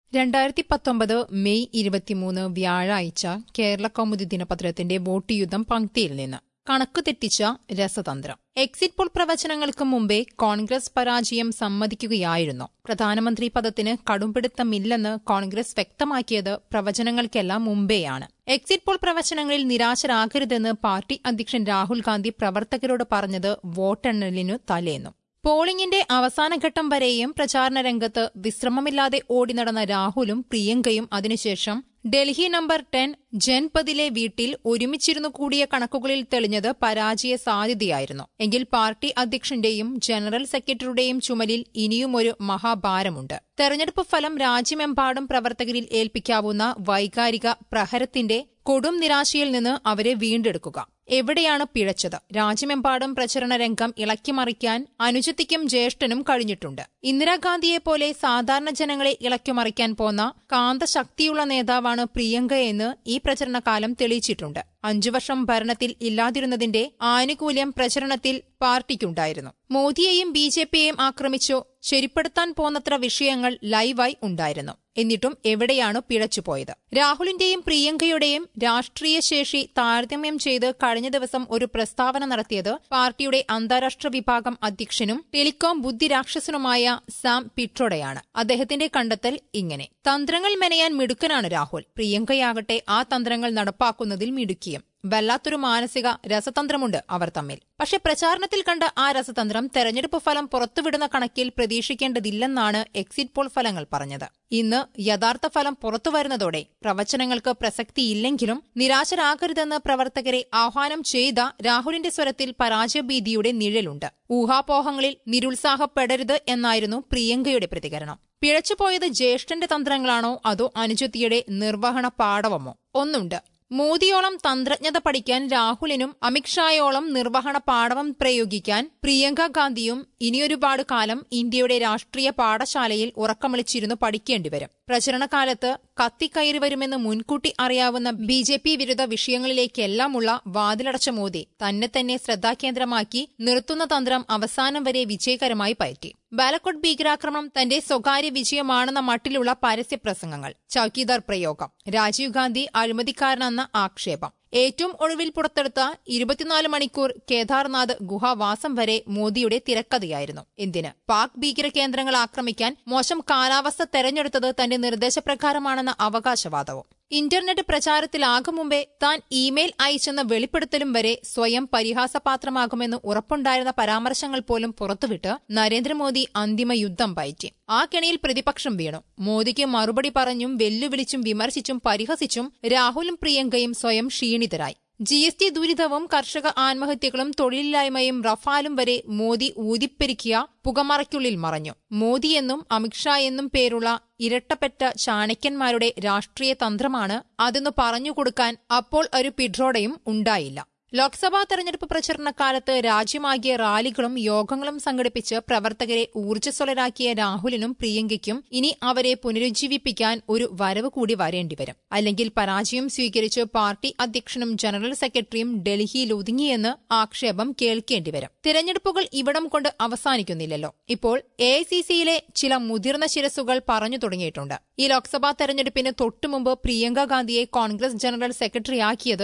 2019 May 23 വ്യാഴാഴ്ച കേരള കൗമുദി ദിനപത്രത്തിന്റെ vote യുദ്ധം പങ്ക്തിയിൽ നിന്ന് കണക്ക് തെറ്റിച്ച രസതന്ത്രം. എക്സിറ്റ് പോൾ പ്രവചനങ്ങൾക്ക് മുമ്പേ കോൺഗ്രസ് പരാജയം സമ്മതിക്കുകയായിരുന്നു. പ്രധാനമന്ത്രി പദത്തിന് കടുംപിടുത്തമില്ലെന്ന് കോൺഗ്രസ് വ്യക്തമാക്കിയത് പ്രവചനങ്ങൾക്കെല്ലാം മുമ്പെയാണ്. എക്സിറ്റ് പോൾ പ്രവചനങ്ങളിൽ നിരാശരാകരുതെന്ന് പാർട്ടി അധ്യക്ഷൻ രാഹുൽ ഗാന്ധി പ്രവർത്തകരോട് പറഞ്ഞത് വോട്ടെണ്ണലിനു തലേന്നും. പോളിംഗിന്റെ അവസാനഘട്ടം വരെയും പ്രചാരണ രംഗത്ത് വിശ്രമമില്ലാതെ ഓടി നടന്ന രാഹുലും പ്രിയങ്കയും അതിനുശേഷം ഡൽഹി നമ്പർ 10 ജൻപദിലെ വീട്ടിൽ ഒരുമിച്ചിരുന്നു കൂടിയ കണക്കുകളിൽ തെളിഞ്ഞത് പരാജയ സാധ്യതയായിരുന്നു. എങ്കിൽ പാർട്ടി അധ്യക്ഷന്റെയും ജനറൽ സെക്രട്ടറിയുടെയും ചുമലിൽ ഇനിയുമൊരു മഹാഭാരമുണ്ട്. തെരഞ്ഞെടുപ്പ് ഫലം രാജ്യമെമ്പാടും പ്രവർത്തകരിൽ ഏൽപ്പിക്കാവുന്ന വൈകാരിക പ്രഹരത്തിന്റെ കൊടും നിരാശയിൽ നിന്ന് അവരെ വീണ്ടെടുക്കുക. എവിടെയാണ് പിഴച്ചത്? രാജ്യമെമ്പാടും പ്രചരണ രംഗം ഇളക്കിമറിക്കാൻ അനുജത്തിക്കും ജ്യേഷ്ഠനും കഴിഞ്ഞിട്ടുണ്ട്. ഇന്ദിരാഗാന്ധിയെപ്പോലെ സാധാരണ ജനങ്ങളെ ഇളക്കിമറിക്കാൻ പോന്ന കാന്തശക്തിയുള്ള നേതാവാണ് പ്രിയങ്കയെന്ന് ഈ പ്രചരണകാലം തെളിയിച്ചിട്ടുണ്ട്. 5 വർഷം ഭരണത്തിൽ ഇല്ലാതിരുന്നതിന്റെ ആനുകൂല്യം പ്രചരണത്തിൽ പാർട്ടിക്കുണ്ടായിരുന്നു. മോദിയെയും ബിജെപിയെയും ആക്രമിച്ചു ശരിപ്പെടുത്താൻ പോന്നത്ര വിഷയങ്ങൾ ലൈവായി ഉണ്ടായിരുന്നു. എന്നിട്ടും എവിടെയാണ് പിഴച്ചുപോയത്? രാഹുലിന്റെയും പ്രിയങ്കയുടെയും രാഷ്ട്രീയ ശേഷി താരതമ്യം ചെയ്ത് കഴിഞ്ഞ ദിവസം ഒരു പ്രസ്താവന നടത്തിയത് പാർട്ടിയുടെ അന്താരാഷ്ട്ര വിഭാഗം അധ്യക്ഷനും ടെലികോം ബുദ്ധിരാക്ഷസനുമായ സാം പിട്രോഡയാണ്. അദ്ദേഹത്തിന്റെ കണ്ടെത്തൽ ഇങ്ങനെ: തന്ത്രങ്ങൾ മെനയാൻ മിടുക്കനാണ് രാഹുൽ. പ്രിയങ്കയാകട്ടെ ആ തന്ത്രങ്ങൾ നടപ്പാക്കുന്നതിൽ മിടുക്കിയും. വല്ലാത്തൊരു മാനസിക രസതന്ത്രമുണ്ട് അവർ തമ്മിൽ. പക്ഷെ പ്രചാരണത്തിൽ കണ്ട ആ രസതന്ത്രം തെരഞ്ഞെടുപ്പ് ഫലം പുറത്തുവിടുന്ന കണക്കിൽ പ്രതീക്ഷിക്കേണ്ടതില്ലെന്നാണ് എക്സിറ്റ് പോൾ ഫലങ്ങൾ പറഞ്ഞത്. ഇന്ന് യഥാർത്ഥ ഫലം പുറത്തുവരുന്നതോടെ പ്രവചനങ്ങൾക്ക് പ്രസക്തിയില്ലെങ്കിലും നിരാശരാകരുതെന്ന് പ്രവർത്തകരെ ആഹ്വാനം ചെയ്ത രാഹുലിന്റെ സ്വരത്തിൽ പരാജയഭീതിയുടെ നിഴലുണ്ട്. ഊഹാപോഹങ്ങളിൽ നിരുത്സാഹപ്പെടരുത് എന്നായിരുന്നു പ്രിയങ്കയുടെ പ്രതികരണം. പിഴച്ചുപോയത് ജ്യേഷ്ഠന്റെ തന്ത്രങ്ങളാണോ അതോ അനുജത്തിയുടെ നിർവഹണ പാടവമോ? ഒന്നുണ്ട്. മോദിയോളം തന്ത്രജ്ഞത പഠിക്കാൻ രാഹുലിനും അമിത്ഷായോളം നിർവഹണ പാടവം പ്രയോഗിക്കാൻ പ്രിയങ്ക ഗാന്ധിയും ഇനിയൊരുപാട് കാലം ഇന്ത്യയുടെ രാഷ്ട്രീയ പാഠശാലയിൽ ഉറക്കമിളിച്ചിരുന്നു പഠിക്കേണ്ടിവരും. പ്രചരണകാലത്ത് കത്തിക്കയറി വരുമെന്ന് മുൻകൂട്ടി അറിയാവുന്ന ബിജെപി വിരുദ്ധ വിഷയങ്ങളിലേക്കെല്ലാമുള്ള വാതിലടച്ച മോദി തന്നെ ശ്രദ്ധാകേന്ദ്രമാക്കി നിർത്തുന്ന തന്ത്രം അവസാനം വരെ വിജയകരമായി പയറ്റി. ബാലക്കോട്ട് ഭീകരാക്രമണം തന്റെ സ്വകാര്യ വിജയമാണെന്ന മട്ടിലുള്ള പരസ്യപ്രസംഗങ്ങൾ, ചൌക്കിദാർ പ്രയോഗം, രാജീവ് ഗാന്ധി അഴിമതിക്കാരനെന്ന ആക്ഷേപം, ഏറ്റവും ഒടുവിൽ പുറത്തെടുത്ത 24 മണിക്കൂർ കേദാർനാഥ് ഗുഹാവാസം വരെ മോദിയുടെ തിരക്കഥയായിരുന്നു. എന്തിന്? പാക് ഭീകര കേന്ദ്രങ്ങൾ ആക്രമിക്കാൻ മോശം കാലാവസ്ഥ തെരഞ്ഞെടുത്തത് തന്റെ നിർദ്ദേശപ്രകാരമാണെന്ന അവകാശവാദവും. ഇന്റർനെറ്റ് പ്രചാരത്തിലാകും മുമ്പേ താൻ ഇമെയിൽ അയച്ചെന്ന വെളിപ്പെടുത്തലും വരെ സ്വയം പരിഹാസപാത്രമാകുമെന്ന് ഉറപ്പുണ്ടായിരുന്ന പരാമർശങ്ങൾ പോലും പുറത്തുവിട്ട് നരേന്ദ്രമോദി അന്തിമ യുദ്ധം പയറ്റി. ആ കെണിയിൽ പ്രതിപക്ഷം വീണു. മോദിക്ക് മറുപടി പറഞ്ഞും വെല്ലുവിളിച്ചും വിമർശിച്ചും പരിഹസിച്ചും രാഹുലും പ്രിയങ്കയും സ്വയം ക്ഷീണിതരായി. GST ദുരിതവും കർഷക ആത്മഹത്യകളും തൊഴിലില്ലായ്മയും റഫാലും വരെ മോദി ഊതിപ്പെരുക്കിയ പുകമറയ്ക്കുള്ളിൽ മറഞ്ഞു. മോദിയെന്നും അമിത്ഷാ എന്നും പേരുള്ള ഇരട്ടപ്പെട്ട ചാണക്യന്മാരുടെ രാഷ്ട്രീയ തന്ത്രമാണ് അതെന്നു പറഞ്ഞുകൊടുക്കാൻ അപ്പോൾ ഒരു പിട്രോഡയും ഉണ്ടായില്ല. ലോക്സഭാ തെരഞ്ഞെടുപ്പ് പ്രചരണകാലത്ത് രാജ്യമാകിയ റാലികളും യോഗങ്ങളും സംഘടിപ്പിച്ച് പ്രവർത്തകരെ ഊർജ്ജസ്വലരാക്കിയ രാഹുലിനും പ്രിയങ്കയ്ക്കും ഇനി അവരെ പുനരുജ്ജീവിപ്പിക്കാൻ ഒരു വരവ് കൂടി വരേണ്ടിവരും. അല്ലെങ്കിൽ പരാജയം സ്വീകരിച്ച് പാർട്ടി അധ്യക്ഷനും ജനറൽ സെക്രട്ടറിയും ഡൽഹിയിൽ ഒതുങ്ങിയെന്ന് ആക്ഷേപം കേൾക്കേണ്ടിവരും. തിരഞ്ഞെടുപ്പുകൾ ഇവിടം കൊണ്ട് അവസാനിക്കുന്നില്ലല്ലോ. ഇപ്പോൾ AICCയിലെ ചില മുതിർന്ന ശിരസുകൾ പറഞ്ഞു തുടങ്ങിയിട്ടുണ്ട്. ഈ ലോക്സഭാ തെരഞ്ഞെടുപ്പിന് തൊട്ടുമുമ്പ് പ്രിയങ്ക ഗാന്ധിയെ കോൺഗ്രസ് ജനറൽ സെക്രട്ടറിയാക്കിയത്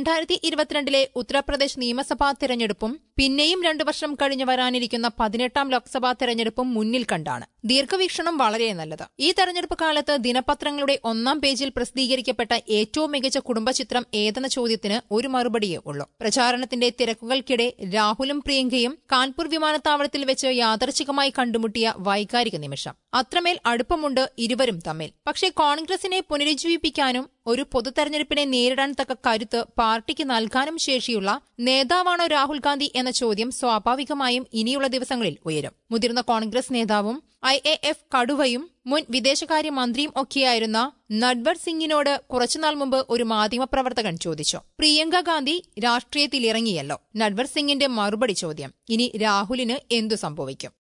2022 ഉത്തർപ്രദേശ് നിയമസഭാ തെരഞ്ഞെടുപ്പും പിന്നെയും 2 വർഷം കഴിഞ്ഞു വരാനിരിക്കുന്ന 18ാം ലോക്സഭാ തെരഞ്ഞെടുപ്പും മുന്നിൽ കണ്ടാണ്. ദീർഘവീക്ഷണം വളരെ നല്ലത്. ഈ തെരഞ്ഞെടുപ്പ് കാലത്ത് ദിനപത്രങ്ങളുടെ 1ാം പേജിൽ പ്രസിദ്ധീകരിക്കപ്പെട്ട ഏറ്റവും മികച്ച കുടുംബചിത്രം ഏതെന്ന ചോദ്യത്തിന് ഒരു മറുപടിയേ ഉള്ളൂ. പ്രചാരണത്തിന്റെ തിരക്കുകൾക്കിടെ രാഹുലും പ്രിയങ്കയും കാൺപൂർ വിമാനത്താവളത്തിൽ വെച്ച് യാദർച്ഛികമായി കണ്ടുമുട്ടിയ വൈകാരിക നിമിഷം. അത്രമേൽ അടുപ്പമുണ്ട് ഇരുവരും തമ്മിൽ. പക്ഷേ കോൺഗ്രസിനെ പുനരുജ്ജീവിപ്പിക്കാനും ഒരു പൊതുതെരഞ്ഞെടുപ്പിനെ നേരിടാൻ തക്ക കരുത്ത് പാർട്ടിക്ക് നൽകാനും ശേഷിയുള്ള നേതാവാണോ രാഹുൽ ഗാന്ധി എന്ന ചോദ്യം സ്വാഭാവികമായും ഇനിയുള്ള ദിവസങ്ങളിൽ ഉയരും. മുതിർന്ന കോൺഗ്രസ് നേതാവും IAF കടുവയും മുൻ വിദേശകാര്യമന്ത്രിയും ഒക്കെയായിരുന്ന നട്വർ സിംഗിനോട് കുറച്ചുനാൾ മുമ്പ് ഒരു മാധ്യമപ്രവർത്തകൻ ചോദിച്ചു, പ്രിയങ്ക ഗാന്ധി രാഷ്ട്രീയത്തിലിറങ്ങിയല്ലോ. നട്വർ സിംഗിന്റെ മറുപടി ചോദ്യം: ഇനി രാഹുലിന് എന്തു സംഭവിക്കും?